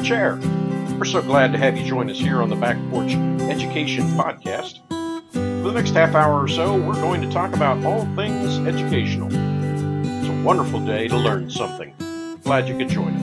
chair. We're so glad to have you join us here on the Back Porch Education Podcast. For the next half hour or so, we're going to talk about all things educational. It's a wonderful day to learn something. Glad you could join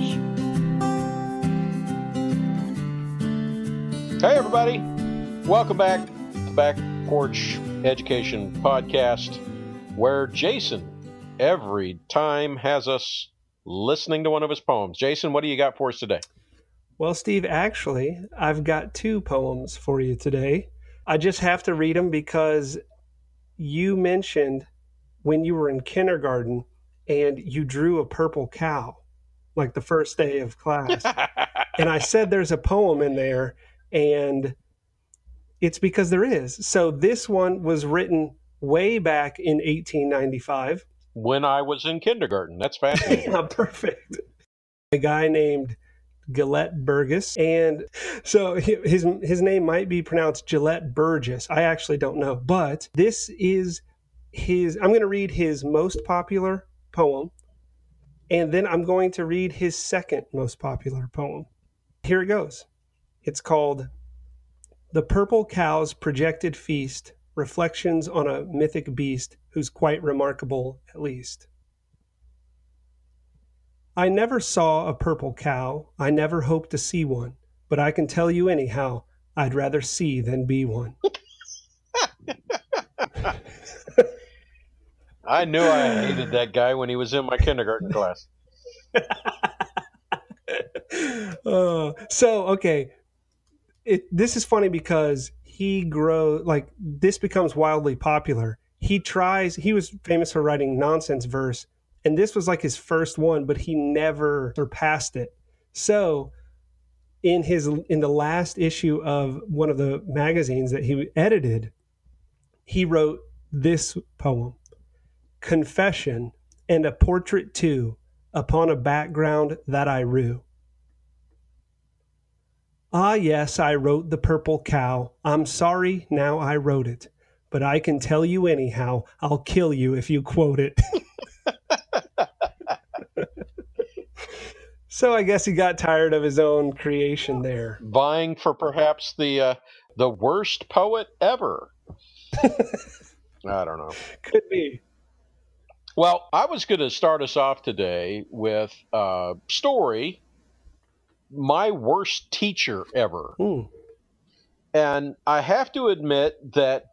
us. Hey, everybody. Welcome back to Back Porch Education Podcast, where Jason every time has us listening to one of his poems. Jason, what do you got for us today? Well, Steve, actually, I've got two poems for you today. I just have to read them because you mentioned when you were in kindergarten and you drew a purple cow, like the first day of class. And I said there's a poem in there, and it's because there is. So this one was written way back in 1895. When I was in kindergarten. That's fascinating. Yeah, perfect. A guy named Gillette Burgess. And so his name might be pronounced Gillette Burgess. I actually don't know. But this is I'm going to read his most popular poem. And then I'm going to read his second most popular poem. Here it goes. It's called The Purple Cow's Projected Feast, Reflections on a Mythic Beast Who's Quite Remarkable at Least. I never saw a purple cow, I never hoped to see one, but I can tell you anyhow, I'd rather see than be one. I knew I hated that guy when he was in my kindergarten class. Okay. This is funny because this becomes wildly popular. He was famous for writing nonsense verse, and this was like his first one, but he never surpassed it. So in the last issue of one of the magazines that he edited, he wrote this poem, Confession and a Portrait Too, upon a background that I rue. Ah, yes, I wrote the purple cow. I'm sorry now I wrote it. But I can tell you anyhow, I'll kill you if you quote it. So I guess he got tired of his own creation there. Vying for perhaps the worst poet ever. I don't know. Could be. Well, I was going to start us off today with a story, my worst teacher ever. And I have to admit that,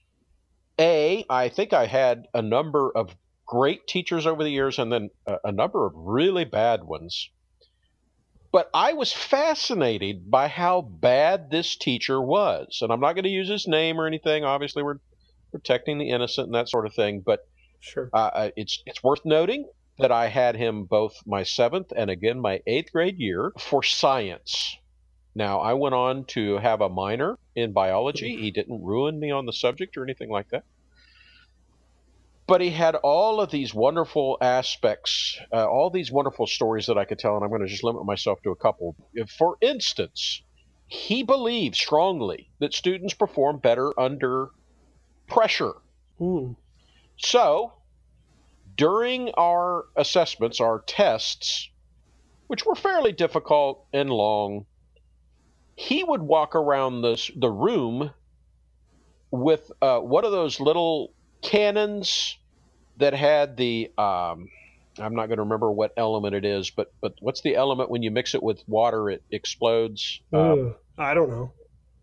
I think I had a number of great teachers over the years and then a number of really bad ones. But I was fascinated by how bad this teacher was. And I'm not going to use his name or anything. Obviously, we're protecting the innocent and that sort of thing. But sure, it's worth noting that I had him both my 7th and again my 8th grade year for science. Now, I went on to have a minor in biology. He didn't ruin me on the subject or anything like that. But he had all of these wonderful aspects, all these wonderful stories that I could tell, and I'm going to just limit myself to a couple. For instance, he believed strongly that students perform better under pressure. So, during our assessments, our tests, which were fairly difficult and long, he would walk around the room with one of those little cannons that had the I'm not going to remember what element it is, but what's the element when you mix it with water it explodes? I don't know.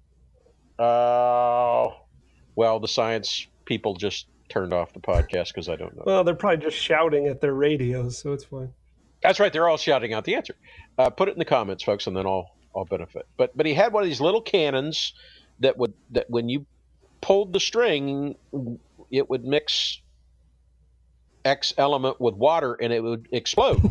Well, the science people just turned off the podcast because I don't know. Well, they're probably just shouting at their radios, so it's fine. That's right. They're all shouting out the answer. Put it in the comments, folks, and then I'll benefit. But he had one of these little cannons that when you pulled the string, it would mix X element with water and it would explode.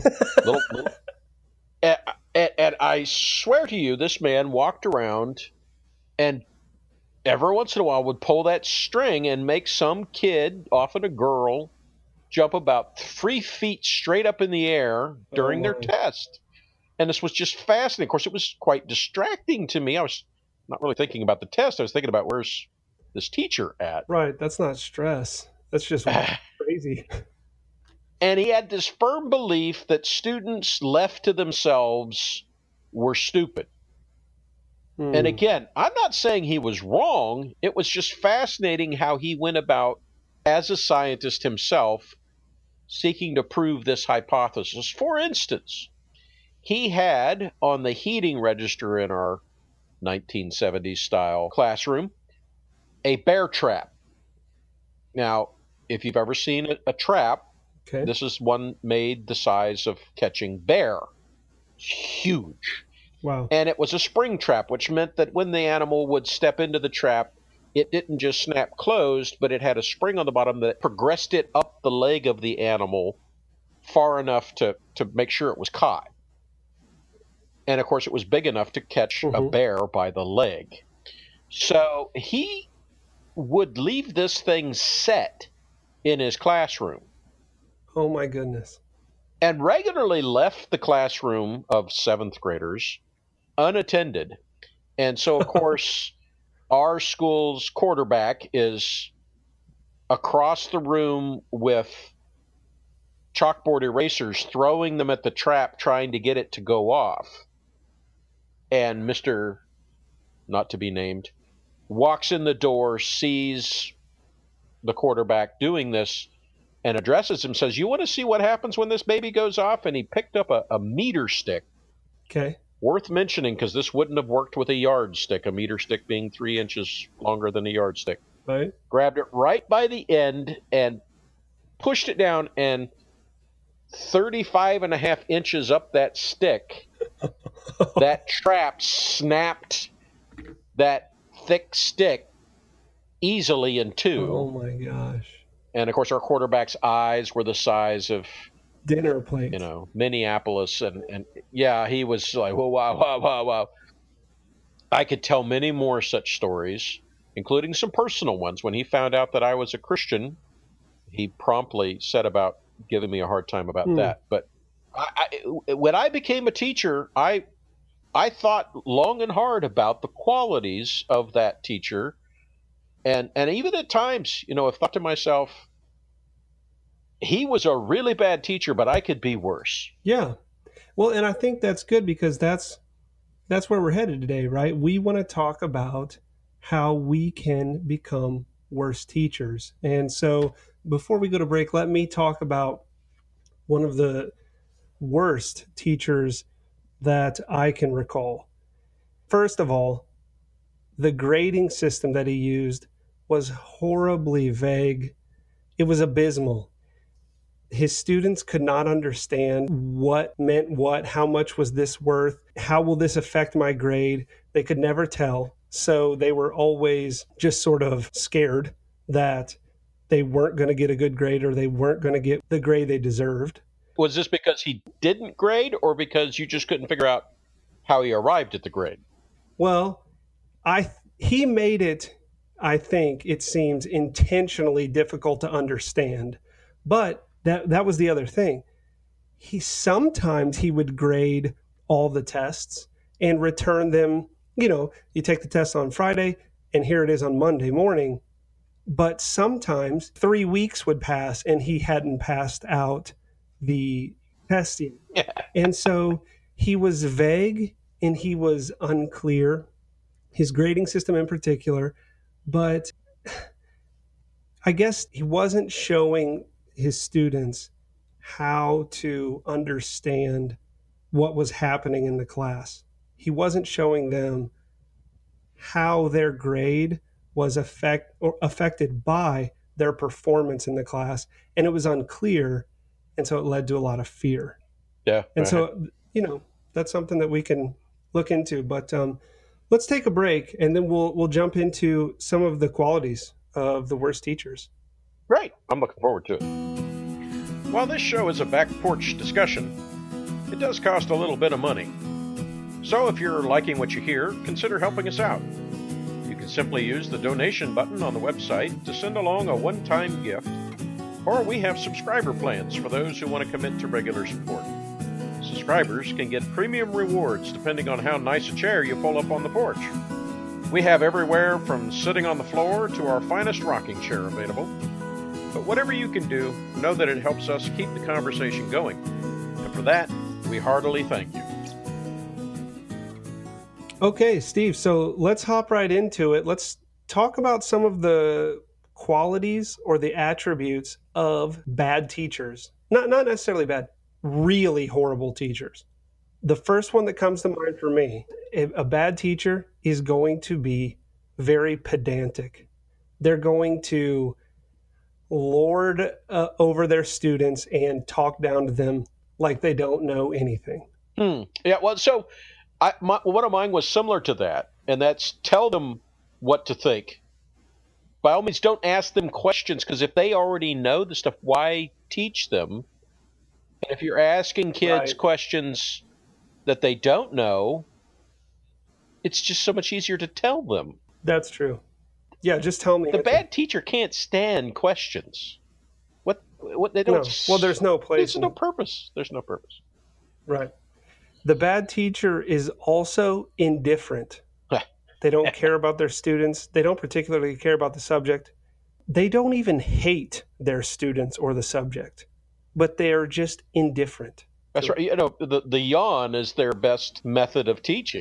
And I swear to you, this man walked around and every once in a while would pull that string and make some kid, often a girl, jump about 3 feet straight up in the air during their test. And this was just fascinating. Of course, it was quite distracting to me. I was not really thinking about the test. I was thinking about where's this teacher at. Right. That's not stress. That's just crazy. And he had this firm belief that students left to themselves were stupid. And again, I'm not saying he was wrong. It was just fascinating how he went about, as a scientist himself, seeking to prove this hypothesis. For instance, he had on the heating register in our 1970s style classroom a bear trap. Now, if you've ever seen a trap, Okay. this is one made the size of catching bear. Huge. Wow. And it was a spring trap, which meant that when the animal would step into the trap, it didn't just snap closed, but it had a spring on the bottom that progressed it up the leg of the animal far enough to make sure it was caught. And of course, it was big enough to catch a bear by the leg. So he would leave this thing set in his classroom. Oh my goodness. And regularly left the classroom of seventh graders unattended. And so, of course, our school's quarterback is across the room with chalkboard erasers, throwing them at the trap, trying to get it to go off. And Mr. Not to be named walks in the door, sees the quarterback doing this, and addresses him, says, "You want to see what happens when this baby goes off?" And he picked up a meter stick. Okay. Worth mentioning, because this wouldn't have worked with a yardstick, a meter stick being 3 inches longer than a yardstick. Right. Grabbed it right by the end and pushed it down, and 35 and a half inches up that stick, that trap snapped that thick stick easily in two. Oh my gosh. And of course, our quarterback's eyes were the size of Dinner plate. Minneapolis. And yeah, he was like, "Whoa, wow. I could tell many more such stories, including some personal ones. When he found out that I was a Christian, he promptly set about giving me a hard time about that. But when I became a teacher, I thought long and hard about the qualities of that teacher. And even at times, I've thought to myself, he was a really bad teacher, but I could be worse. Yeah. Well, and I think that's good, because that's where we're headed today, right? We want to talk about how we can become worse teachers. And so before we go to break, let me talk about one of the worst teachers that I can recall. First of all, the grading system that he used was horribly vague. It was abysmal. His students could not understand what meant what, how much was this worth, how will this affect my grade? They could never tell. So they were always just sort of scared that they weren't going to get a good grade, or they weren't going to get the grade they deserved. Was this because he didn't grade, or because you just couldn't figure out how he arrived at the grade? Well, he made it, I think, it seems, intentionally difficult to understand. But that was the other thing. Sometimes he would grade all the tests and return them. You take the test on Friday, and here it is on Monday morning. But sometimes 3 weeks would pass and he hadn't passed out the testing. Yeah. And so he was vague and he was unclear, his grading system in particular. But I guess he wasn't showing his students how to understand what was happening in the class. He wasn't showing them how their grade was affected by their performance in the class, and it was unclear, and so it led to a lot of fear. Yeah. And so, that's something that we can look into. But let's take a break, and then we'll jump into some of the qualities of the worst teachers. Great. I'm looking forward to it. While this show is a back porch discussion, it does cost a little bit of money. So if you're liking what you hear, consider helping us out. You can simply use the donation button on the website to send along a one-time gift, or we have subscriber plans for those who want to commit to regular support. Subscribers can get premium rewards depending on how nice a chair you pull up on the porch. We have everywhere from sitting on the floor to our finest rocking chair available. But whatever you can do, know that it helps us keep the conversation going. And for that, we heartily thank you. Okay, Steve, so let's hop right into it. Let's talk about some of the qualities or the attributes of bad teachers. Not necessarily bad, really horrible teachers. The first one that comes to mind for me, a bad teacher is going to be very pedantic. They're going to lord over their students and talk down to them like they don't know anything. Yeah, well, so one of mine was similar to that, and that's tell them what to think. By all means, don't ask them questions, because if they already know the stuff, why teach them? And if you're asking kids Right. questions that they don't know, it's just so much easier to tell them. That's true. Yeah, just tell me. The bad teacher can't stand questions. What they don't. No. Well, there's no place. There's no purpose. There's no purpose. Right. The bad teacher is also indifferent. They don't care about their students. They don't particularly care about the subject. They don't even hate their students or the subject, but they are just indifferent. That's right. The yawn is their best method of teaching.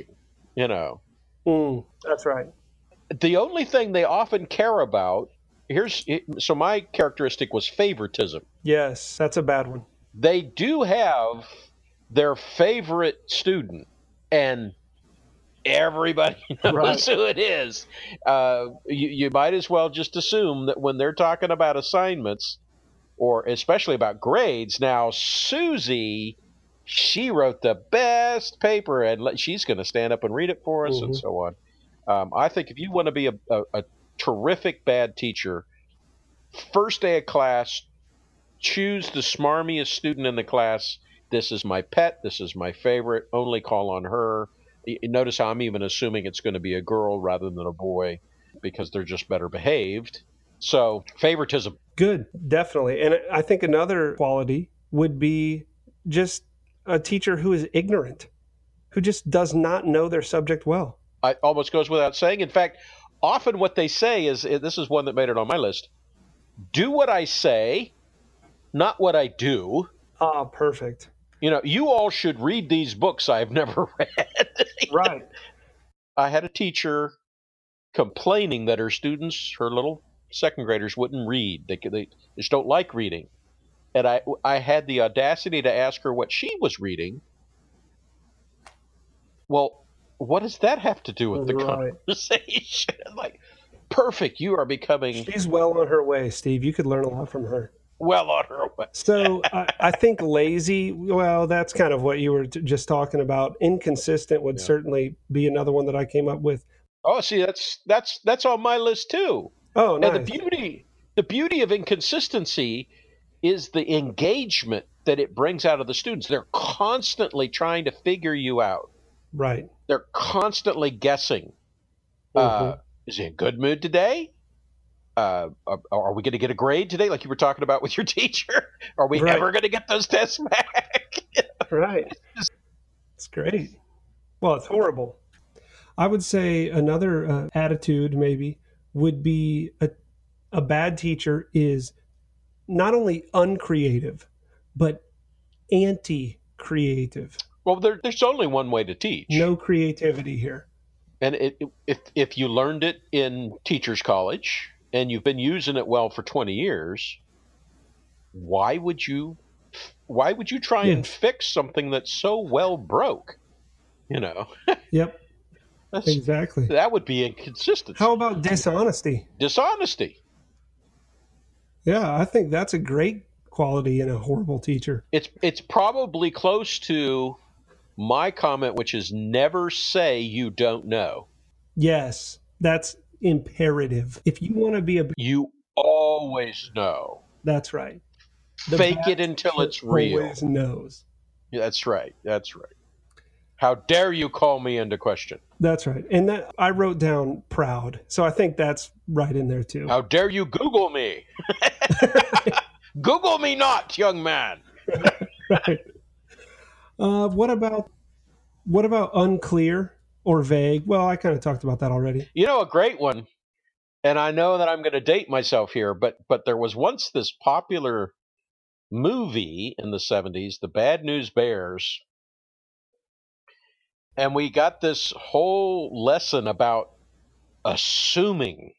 That's right. The only thing they often care about so my characteristic was favoritism. Yes, that's a bad one. They do have their favorite student, and everybody knows who it is. You might as well just assume that when they're talking about assignments, or especially about grades, now Susie, she wrote the best paper, and she's going to stand up and read it for us, and so on. I think if you want to be a terrific bad teacher, first day of class, choose the smarmiest student in the class. This is my pet. This is my favorite. Only call on her. Notice how I'm even assuming it's going to be a girl rather than a boy, because they're just better behaved. So, favoritism. Good, definitely. And I think another quality would be just a teacher who is ignorant, who just does not know their subject well. It almost goes without saying. In fact, often what they say is, this is one that made it on my list, do what I say, not what I do. Ah, perfect. You all should read these books I've never read. Right. I had a teacher complaining that her students, her little second graders, wouldn't read. They just don't like reading. And I had the audacity to ask her what she was reading. Well, what does that have to do with the conversation? Like, perfect. You are becoming... She's well on her way, Steve. You could learn a lot from her. Well on her way. So I think lazy, well, that's kind of what you were just talking about. Inconsistent would certainly be another one that I came up with. Oh, see, that's on my list too. Oh, nice. And the beauty of inconsistency is the engagement that it brings out of the students. They're constantly trying to figure you out. Right. They're constantly guessing. Is he in a good mood today? Are we going to get a grade today, like you were talking about with your teacher? Are we ever going to get those tests back? Right. It's great. Well, it's horrible. I would say another attitude maybe would be a bad teacher is not only uncreative, but anti-creative. Well, there's only one way to teach. No creativity here. And if you learned it in teacher's college and you've been using it well for 20 years, why would you try and fix something that's so well broke? Yep. Exactly. That would be inconsistency. How about dishonesty? Dishonesty. Yeah, I think that's a great quality in a horrible teacher. It's probably close to my comment, which is never say you don't know. Yes, that's imperative. If you want to be you always know. That's right. Fake it until it's real. Always knows. Yeah, that's right. That's right. How dare you call me into question? That's right. And that I wrote down proud. So I think that's right in there too. How dare you Google me? Google me not, young man. Right. What about unclear or vague? Well, I kind of talked about that already. A great one. And I know that I'm going to date myself here, but there was once this popular movie in the 70s, The Bad News Bears. And we got this whole lesson about assuming.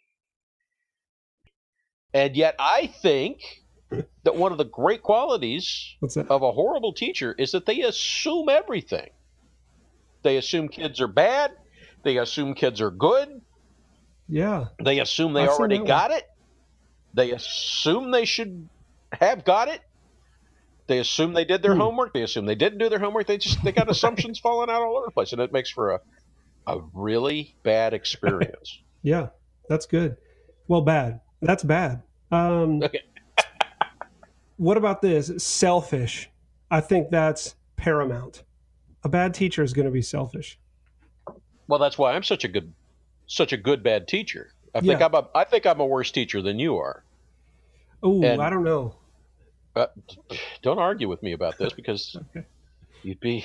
And yet I think that one of the great qualities What's that? of a horrible teacher is that they assume everything. They assume kids are bad. They assume kids are good. Yeah. They assume they I've seen already that got it. They assume they should have got it. They assume they did their homework. They assume they didn't do their homework. They got assumptions falling out all over the place, and it makes for a really bad experience. Yeah, that's good. Well, bad. That's bad. Okay. What about this? Selfish. I think that's paramount. A bad teacher is going to be selfish. Well, that's why I'm such a good bad teacher. I think I'm a worse teacher than you are. Oh, I don't know. Don't argue with me about this, because Okay. you'd be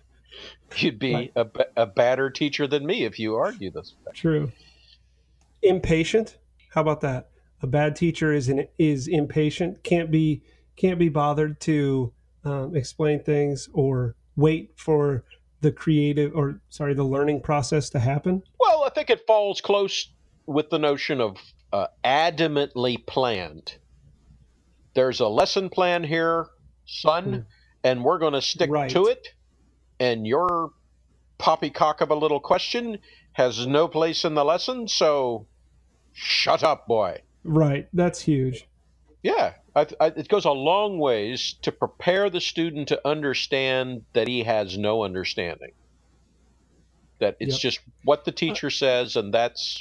a badder teacher than me if you argue this. True. Impatient. How about that? A bad teacher is impatient. Can't be bothered to explain things or wait for the the learning process to happen. Well, I think it falls close with the notion of adamantly planned. There's a lesson plan here, son, and we're going to stick to it. And your poppycock of a little question has no place in the lesson, so shut up, boy. Right. That's huge. Yeah. It goes a long ways to prepare the student to understand that he has no understanding. That it's just what the teacher says, and that's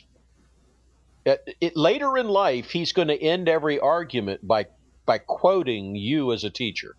it. Later in life, he's going to end every argument by quoting you as a teacher.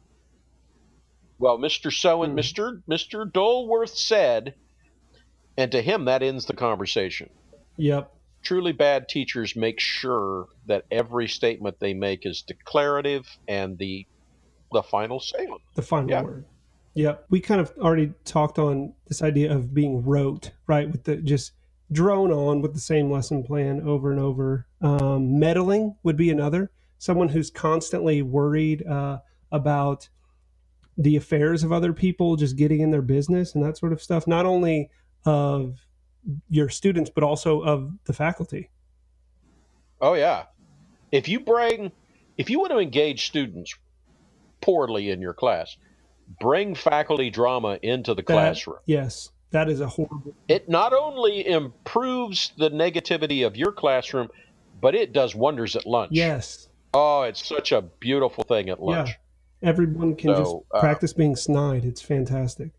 Well, Mr. Mr. Dolworth said, and to him that ends the conversation. Yep. Truly bad teachers make sure that every statement they make is declarative and the final say. The final word. Yep. We kind of already talked on this idea of being rote, right? With the just drone on with the same lesson plan over and over. Meddling would be another. Someone who's constantly worried about the affairs of other people, just getting in their business and that sort of stuff. Not only of your students, but also of the faculty. Oh yeah. If you want to engage students poorly in your class, bring faculty drama into the classroom. Yes, that is a horrible. It not only improves the negativity of your classroom, but it does wonders at lunch. Yes. Oh, it's such a beautiful thing at lunch. Yeah. Everyone can just practice being snide. It's fantastic.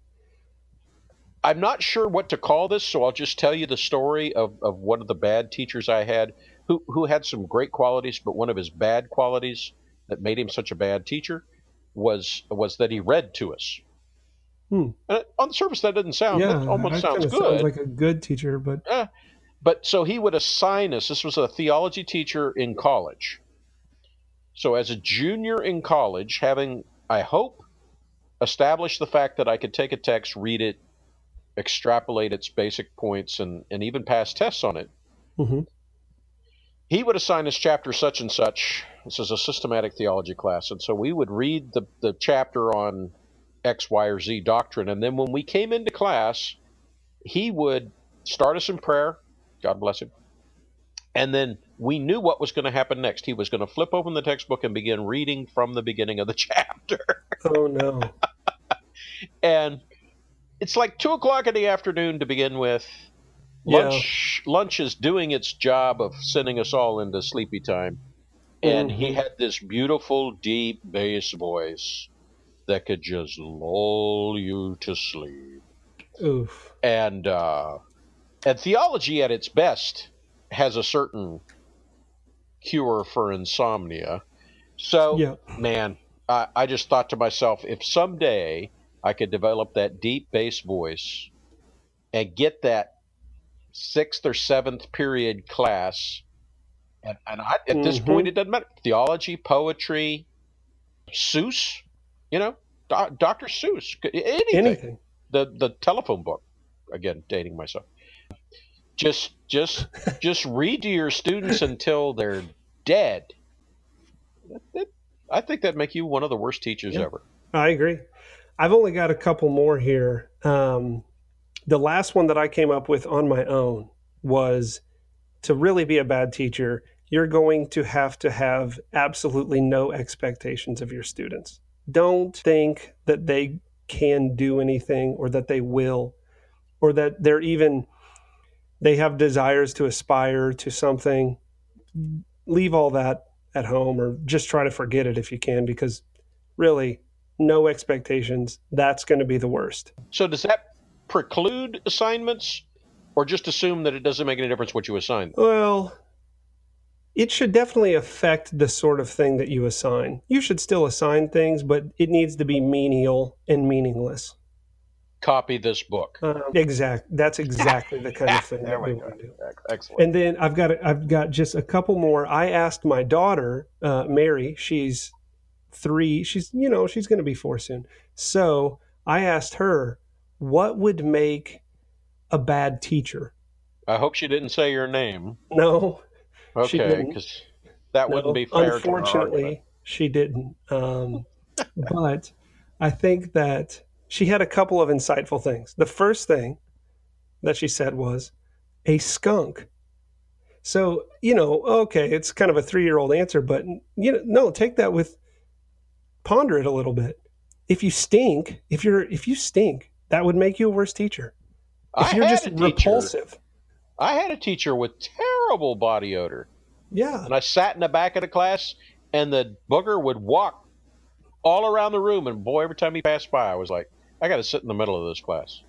I'm not sure what to call this, so I'll just tell you the story of one of the bad teachers I had who had some great qualities, but one of his bad qualities that made him such a bad teacher was that he read to us. And on the surface, that doesn't sound, that almost sounds good. Sounds like a good teacher, but so he would assign us. This was a theology teacher in college. So as a junior in college, having, I hope, established the fact that I could take a text, read it, extrapolate its basic points, and even pass tests on it, he would assign us chapter such and such. This is a systematic theology class. And so we would read the chapter on X, Y, or Z doctrine. And then when we came into class, he would start us in prayer. God bless him. And then we knew what was going to happen next. He was going to flip open the textbook and begin reading from the beginning of the chapter. Oh, no. And it's like 2:00 in the afternoon to begin with. Lunch is doing its job of sending us all into sleepy time. And he had this beautiful, deep bass voice that could just lull you to sleep. Oof. And theology at its best has a certain cure for insomnia. So, man, I just thought to myself, if someday I could develop that deep bass voice and get that 6th or 7th period class, and at this point it doesn't matter, theology, poetry, Seuss, Dr. Seuss, anything. The telephone book, again, dating myself. Just read to your students until they're dead. I think that'd make you one of the worst teachers ever. I agree. I've only got a couple more here. The last one that I came up with on my own was, to really be a bad teacher, you're going to have absolutely no expectations of your students. Don't think that they can do anything, or that they will, or that they have desires to aspire to something. Leave all that at home, or just try to forget it if you can, because really, no expectations, that's going to be the worst. So does that preclude assignments, or just assume that it doesn't make any difference what you assign? Well, it should definitely affect the sort of thing that you assign. You should still assign things, but it needs to be menial and meaningless. Copy this book. That's exactly the kind of thing that we want to do. Excellent. And then I've got just a couple more. I asked my daughter, Mary. She's 3. She's going to be 4 soon. So I asked her, what would make a bad teacher? I hope she didn't say your name. No. Okay, because that wouldn't be fair. Unfortunately, she didn't. But I think that she had a couple of insightful things. The first thing that she said was a skunk. So, okay, it's kind of a 3-year-old answer, but no, take that ponder it a little bit. If you stink, that would make you a worse teacher. If you're just repulsive. I had a teacher with terrible body odor. Yeah. And I sat in the back of the class, and the booger would walk all around the room. And boy, every time he passed by, I was like, I got to sit in the middle of this class.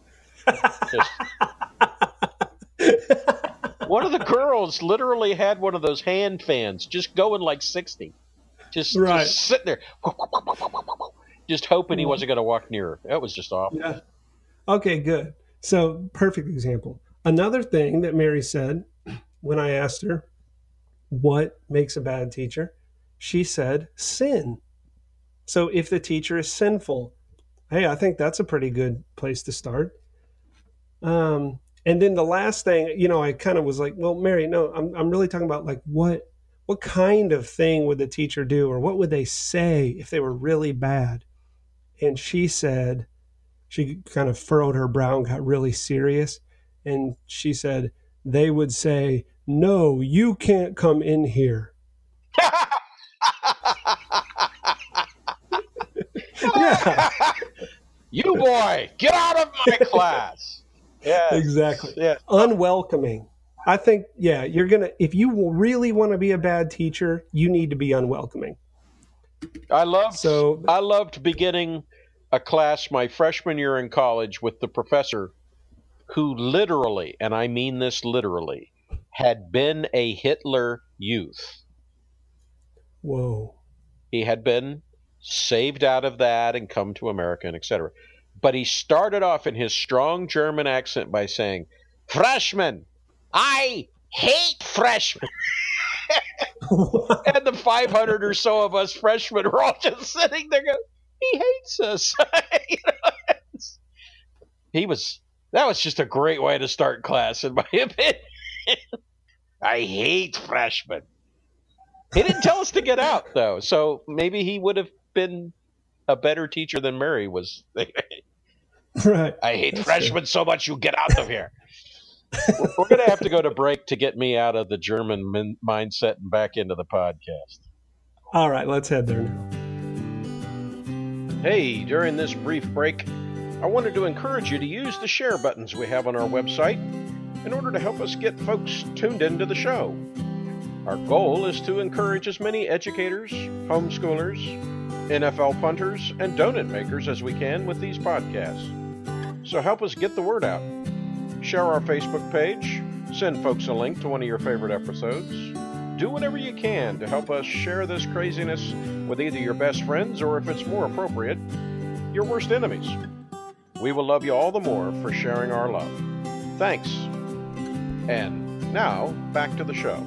One of the girls literally had one of those hand fans just going like 60. Just sitting there, just hoping he wasn't going to walk near her. That was just awful. Yeah. Okay, good. So, perfect example. Another thing that Mary said when I asked her what makes a bad teacher, she said sin. So if the teacher is sinful, hey, I think that's a pretty good place to start. And then the last thing, I kind of was like, well, Mary, no, I'm really talking about like what kind of thing would the teacher do, or what would they say if they were really bad? And she said, she kind of furrowed her brow and got really serious. And she said, they would say, no, you can't come in here. Yeah. You boy, get out of my class. Yeah, exactly. Yeah, unwelcoming. I think, if you really want to be a bad teacher, you need to be unwelcoming. I loved beginning a class my freshman year in college with the professor who literally, and I mean this literally, had been a Hitler Youth. Whoa. He had been saved out of that and come to America, and etc. But he started off in his strong German accent by saying, "Freshmen, I hate freshmen." And the 500 or so of us freshmen were all just sitting there going, he hates us. That was just a great way to start class, in my opinion. I hate freshmen. He didn't tell us to get out, though, so maybe he would have been a better teacher than Mary was. Right. I hate freshmen so much, you get out of here. We're going to have to go to break to get me out of the German mindset and back into the podcast. All right, let's head there now. Hey, during this brief break, I wanted to encourage you to use the share buttons we have on our website in order to help us get folks tuned into the show. Our goal is to encourage as many educators, homeschoolers, NFL punters, and donut makers as we can with these podcasts. So help us get the word out. Share our Facebook page, send folks a link to one of your favorite episodes. Do whatever you can to help us share this craziness with either your best friends or, if it's more appropriate, your worst enemies. We will love you all the more for sharing our love. Thanks. And now, back to the show.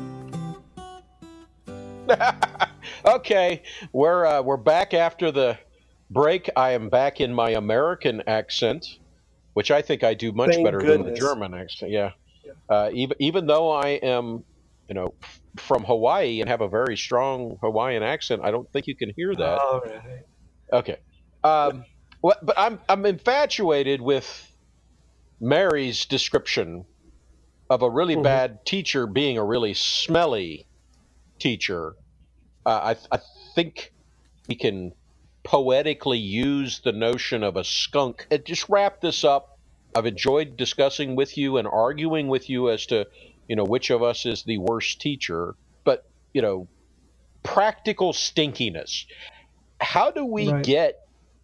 Okay, we're back after the break. I am back in my American accent, which I think I do much better than the German accent. Yeah. Even though I am, from Hawaii and have a very strong Hawaiian accent, I don't think you can hear that. All right. Okay. But I'm infatuated with Mary's description of a really bad teacher being a really smelly teacher, I think we can poetically use the notion of a skunk. And just wrap this up. I've enjoyed discussing with you and arguing with you as to, which of us is the worst teacher. But, practical stinkiness. How do we get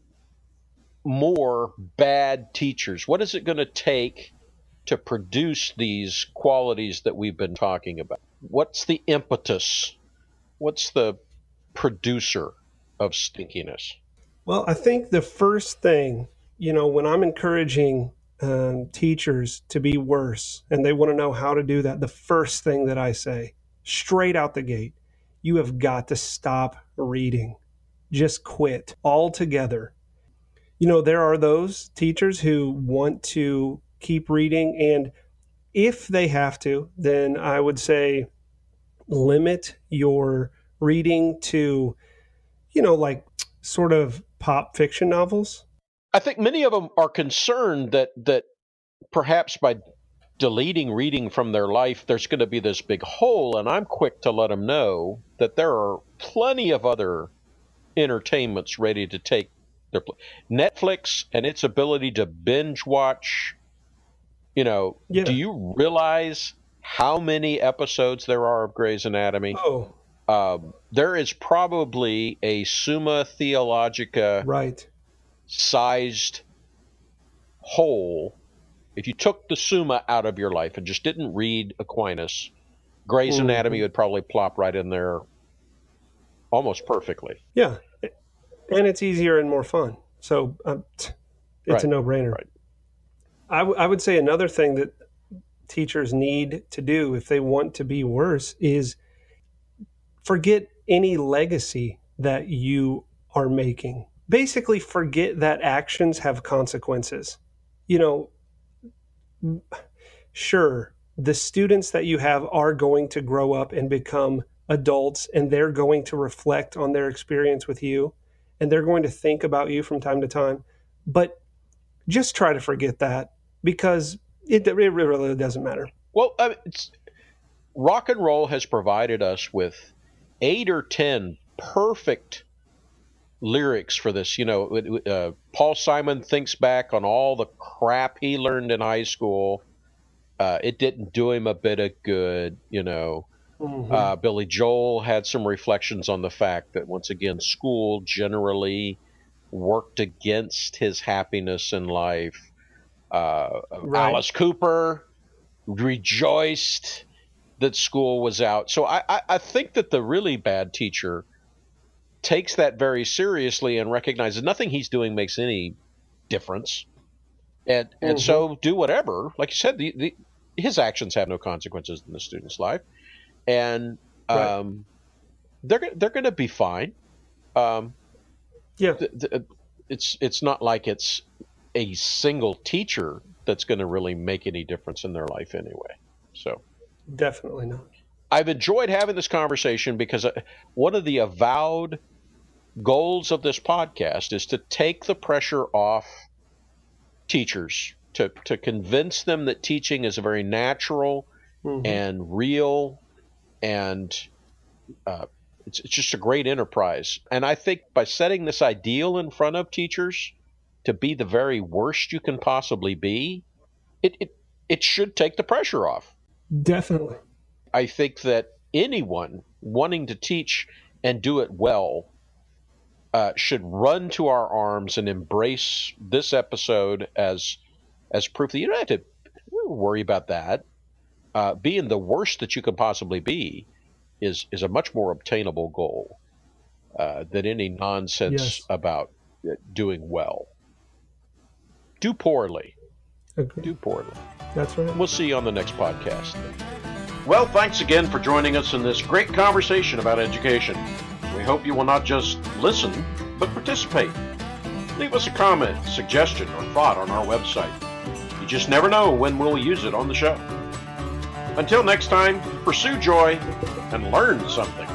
more bad teachers? What is it going to take to produce these qualities that we've been talking about? What's the impetus? What's the producer of stinkiness? Well, I think the first thing, when I'm encouraging teachers to be worse and they want to know how to do that, the first thing that I say straight out the gate, you have got to stop reading. Just quit altogether. There are those teachers who want to keep reading, and if they have to, then I would say limit your reading to, like sort of pop fiction novels. I think many of them are concerned that perhaps by deleting reading from their life, there's going to be this big hole, and I'm quick to let them know that there are plenty of other entertainments ready to take their place. Netflix and its ability to binge watch, do you realize how many episodes there are of Grey's Anatomy? There is probably a Summa Theologica sized hole. If you took the Summa out of your life and just didn't read Aquinas, Grey's Anatomy would probably plop right in there almost perfectly. Yeah, and it's easier and more fun. So it's a no-brainer. Right. I would say another thing that teachers need to do if they want to be worse is forget any legacy that you are making. Basically, forget that actions have consequences. Sure, the students that you have are going to grow up and become adults, and they're going to reflect on their experience with you, and they're going to think about you from time to time. But just try to forget that, because it really doesn't matter. Well, rock and roll has provided us with 8 or 10 perfect lyrics for this. Paul Simon thinks back on all the crap he learned in high school. It didn't do him a bit of good, Billy Joel had some reflections on the fact that, once again, school generally worked against his happiness in life. Alice Cooper rejoiced that school was out. So I think that the really bad teacher takes that very seriously and recognizes nothing he's doing makes any difference. And so do whatever. Like you said, his actions have no consequences in the student's life. And they're going to be fine. It's not like it's a single teacher that's going to really make any difference in their life anyway. So definitely not. I've enjoyed having this conversation because one of the avowed goals of this podcast is to take the pressure off teachers, to convince them that teaching is a very natural and real, and it's just a great enterprise. And I think by setting this ideal in front of teachers to be the very worst you can possibly be, it should take the pressure off. Definitely. I think that anyone wanting to teach and do it well should run to our arms and embrace this episode as proof that you don't have to worry about that. Being the worst that you can possibly be is a much more obtainable goal than any nonsense about doing well. Do poorly. Agreed. Do poorly. That's right. We'll see you on the next podcast. Well, thanks again for joining us in this great conversation about education. We hope you will not just listen, but participate. Leave us a comment, suggestion, or thought on our website. You just never know when we'll use it on the show. Until next time, pursue joy and learn something.